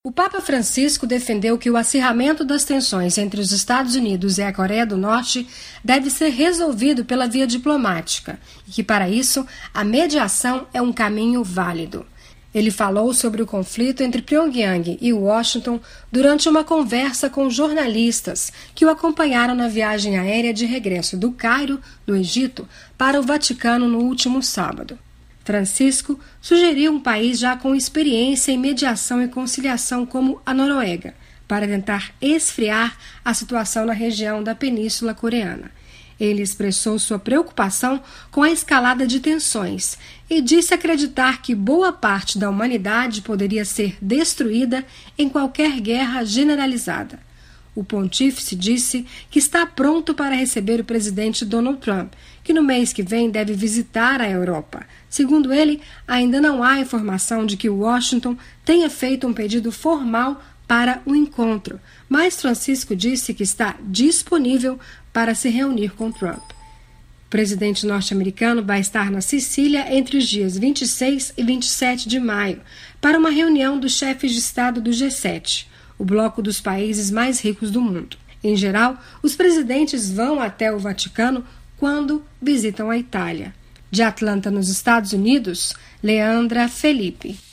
O Papa Francisco defendeu que o acirramento das tensões entre os Estados Unidos e a Coreia do Norte deve ser resolvido pela via diplomática e que, para isso, a mediação é um caminho válido. Ele falou sobre o conflito entre Pyongyang e Washington durante uma conversa com jornalistas que o acompanharam na viagem aérea de regresso do Cairo, no Egito, para o Vaticano no último sábado. Francisco sugeriu um país já com experiência em mediação e conciliação como a Noruega, para tentar esfriar a situação na região da Península Coreana. Ele expressou sua preocupação com a escalada de tensões e disse acreditar que boa parte da humanidade poderia ser destruída em qualquer guerra generalizada. O pontífice disse que está pronto para receber o presidente Donald Trump, que no mês que vem deve visitar a Europa. Segundo ele, ainda não há informação de que Washington tenha feito um pedido formal para o encontro, mas Francisco disse que está disponível para se reunir com Trump. O presidente norte-americano vai estar na Sicília entre os dias 26 e 27 de maio para uma reunião dos chefes de Estado do G7, o bloco dos países mais ricos do mundo. Em geral, os presidentes vão até o Vaticano quando visitam a Itália. De Atlanta, nos Estados Unidos, Leandra Felipe.